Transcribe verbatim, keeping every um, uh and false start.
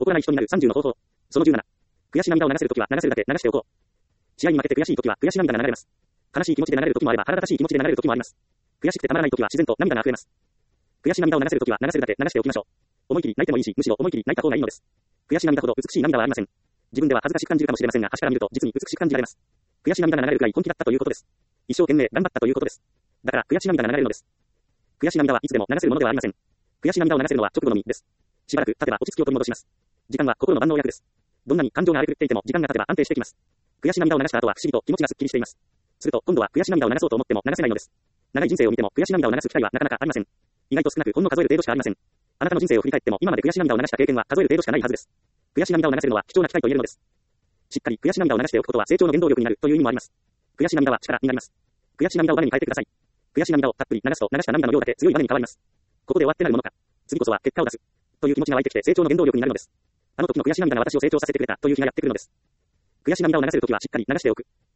怒らない人になるさんじゅうの方法。そのじゅうなな。悔し涙を流せるときは流せるだけ流しておこう。試合に負けて悔しいときは悔し涙が流れます。悲しい気持ちで流れるときもあれば腹立たしい気持ちで流れるときもあります。悔しくてたまらないときは自然と涙が溢れます。悔し涙を流せるときは流せるだけ流しておきましょう。思い切り泣いてもいいし、むしろ思い切り泣いた方がいいのです。悔し涙ほど美しい涙はありません。自分では恥ずかしく感じるかもしれませんが、端から見ると実に美しく感じられます。悔し涙が流れるくらい本気だったということです。一生懸命頑張ったということです。だから悔し涙が流れるのです。悔し涙はいつでも流せるものではありません。悔し涙を流せるのは直後のみです。しばらく経てば落ち着きを取り戻します。時間は心の万能薬です。どんなに感情が荒れ狂っていても時間が経てば安定してきます。悔し涙を流した後は不思議と気持ちがすっきりしています。すると今度は悔し涙を流そうと思っても流せないのです。長い人生を見ても悔し涙を流す機会はなかなかありません。意外と少なくほんの数える程度しかありません。あなたの人生を振り返っても今まで悔し涙を流した経験は数える程度しかないはずです。悔し涙を流せるのは貴重な機会と言えるのです。しっかり悔し涙を流しておくことは成長の原動力になるという意味もあります。悔し涙は力になります。悔し涙をバネに変えてください。悔し涙をたっぷり流すと流した涙の量だけ強いバネに変わります。ここで終わってなるものか。次こそは結果を出す。という気持ちが湧いてきて成長の原動力になるのです。あの時の悔し涙が私を成長させてくれたという日がやってくるのです。悔し涙を流せるときはしっかり流しておく。